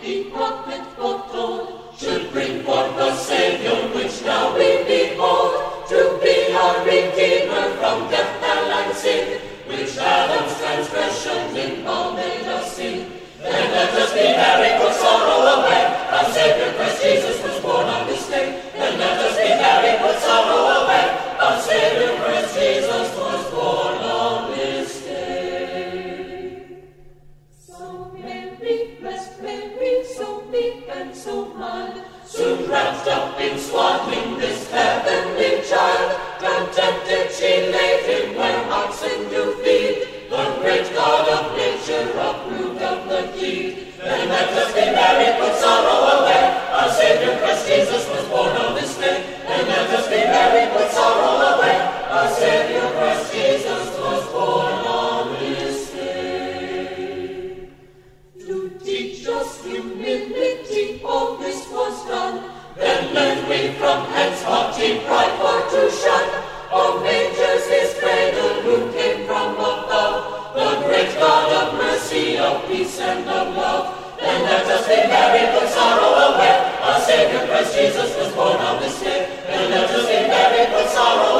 the prophet foretold, should bring forth the Savior which now we behold, to be our Redeemer from death, hell, and sin, which Adam's transgression in all made us sin. Then let us be merry, put sorrow away, our Savior Christ Jesus was born on this day. Then let us be merry, put sorrow away, our Savior Christ Jesus was born on this day. So Mary, blessed Mary, so meek and so mild, soon wrapped up in swaddling this heavenly child, contented she laid him where oxen do feed, the great God of nature approved of the deed. Then let us be merry, put sorrow away, our Savior Christ Jesus was born on this day. Then let us be merry, put sorrow away, our Savior Christ Jesus was born on this day. To teach us humility, all this was done. Then learn we from hence haughty pride for to shun. O mangers his cradle, who came from above, the great God of mercy, of peace, and of love. Then let us be merry, put sorrow away, our Savior Christ Jesus was born on this day. Then let us be merry, put sorrow